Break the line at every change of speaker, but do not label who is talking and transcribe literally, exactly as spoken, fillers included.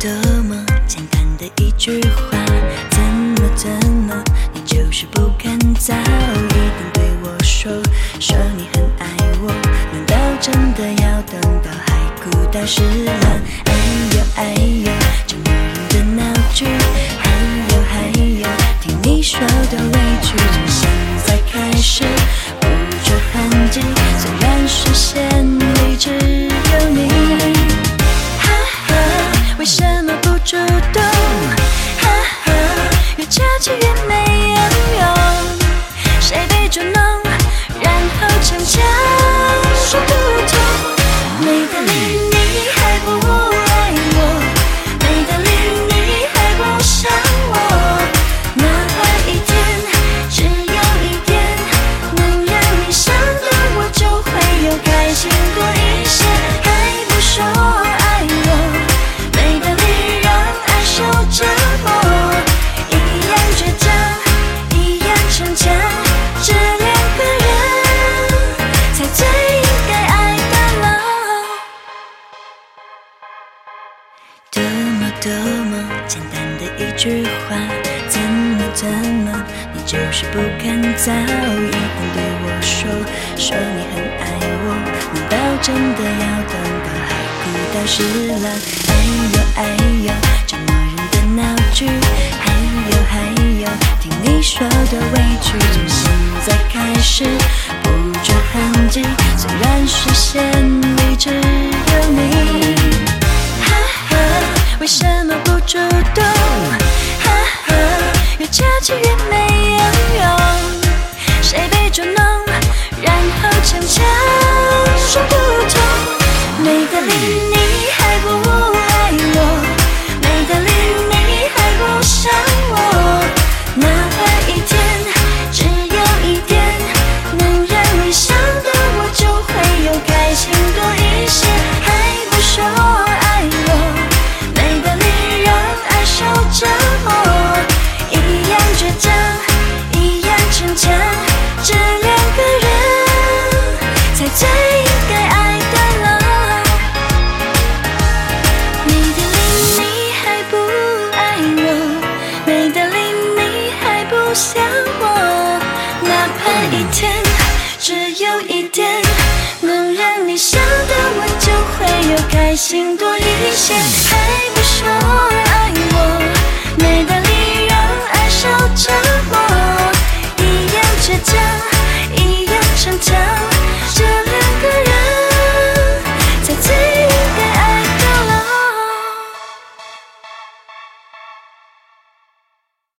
多么简单的一句话，怎么怎么你就是不肯早一点对我说，说你很爱我，难道真的要等到海枯到石烂？哎呦哎呦，这迷人的闹剧，还有还有，听你说的委屈，从现在开始不着痕迹，虽然视线里只有你。为什么不主动？哈哈，越着急越没有用。谁被捉弄，然后逞强说不通。没道理你还不爱我，没道理你还不想我。哪怕一天，只有一点，能让你想到我，就会有开心多一些。还不说爱我。受折磨，一样倔强，一样逞强，这两个人才最应该爱的了。多么多么简单的一句话，怎么怎么你就是不肯早一点对我说，说你很爱我，难道真的要等到海枯到石烂？哎呦哎呦，这么闹剧，还有还有，听你说的委屈，从现在开始不着痕迹，虽然视线里只有你。哈哈，为什么不主动？哈哈，越着急越没有用。谁被捉弄，然后逞强说不通。没道理你还不爱我，没道理你还不想我，哪怕一天，只有一点，能让你想到我，就会有开心多一些。还不说爱我，没道理让爱受折磨，一样倔强，一样逞强，这两个人才最应该爱的了。没道理你还不爱我，没道理你还不想我，哪怕一天，只有一点，能让你想到我，就会有开心多一些。还不说爱我，没道理让爱受折磨，一样倔强，一样逞强，这